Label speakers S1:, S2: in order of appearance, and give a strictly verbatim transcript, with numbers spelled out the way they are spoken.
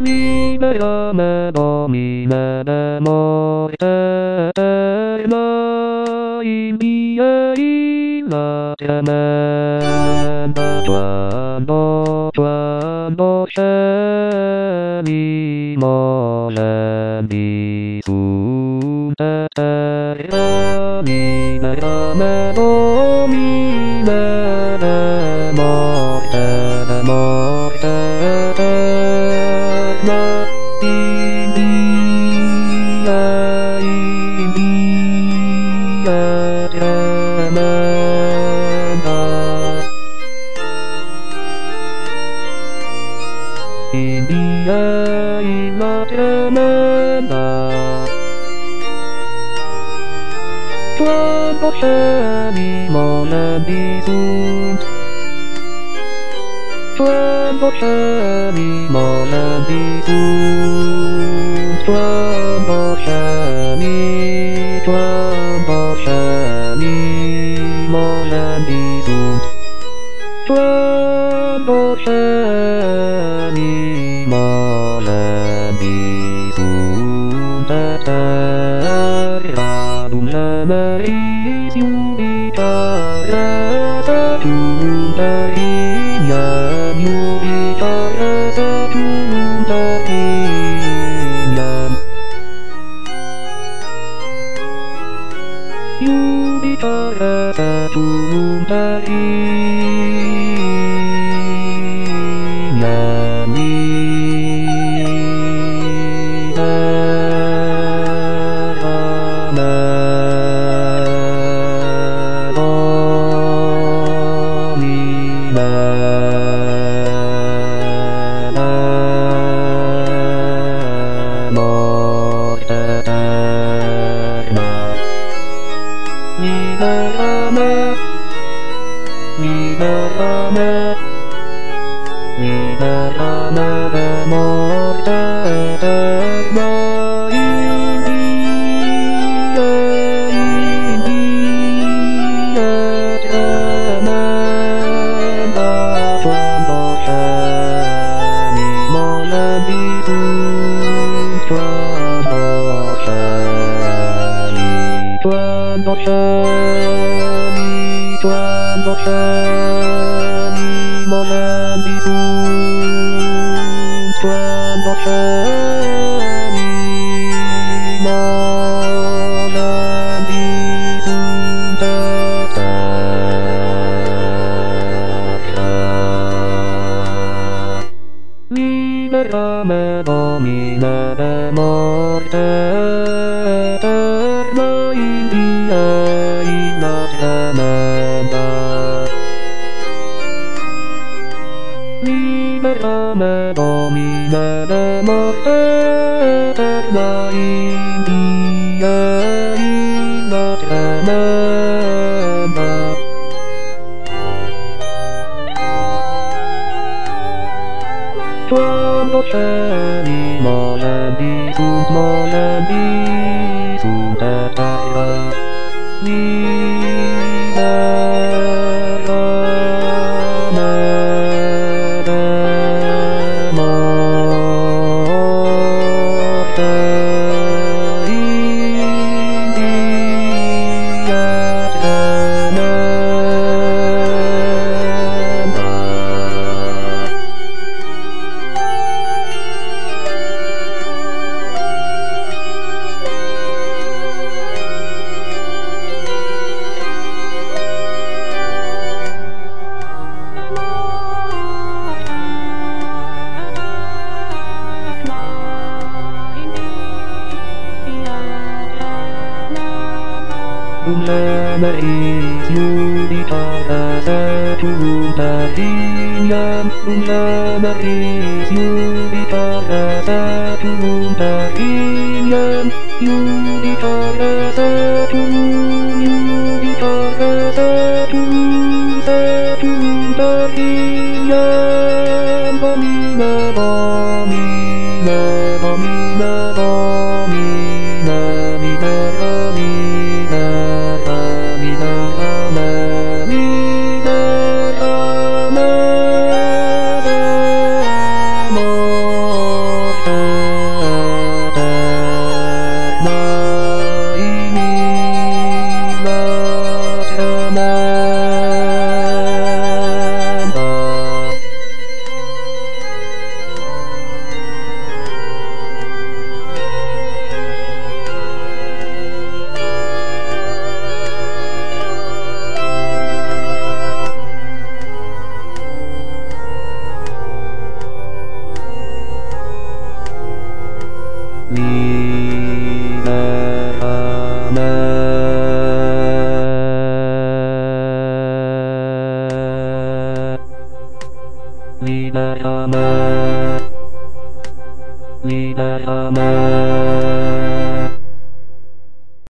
S1: みなやめどみなでもいてない見えいなてめなちわのちわのせにもれにすんでてやみなやめどみなでもいてでもいてな、いにやいにやてめな、いにやいなてめな、ちわのせにもれにすん、ちわのせにもれにすん、ちわのせに、ちわのせにもれにすん、ちわのせにもれにすんでてやるれめいしゅびたやさちゅんでいやゆびたやさちゅんでいやゆびたやさちゅんでいやみみなやめ、みなやめ、みなやめでもいてないにやいにやてめな、ちわのせにもれにすん、ちわのせに、ちわのせに、ちわのせにもれにすん、ちわのせにもれにすんでてやみなやめどみなでもいてないみえいなてめな、みなやめどみなでもいてないみえいなてめな、ちわのせにもれにすん、もれにすんでてやみなやめでもいていにやてめな、れめいしゅびたやさちゅんでいやれめいしゅびたやさちゅんでいやゆびたやさちゅん、ゆびたやさちゅん、さちゅんでいやどみなどみなどみなどみなみなやみなやみなやめみなやめでも皆様皆様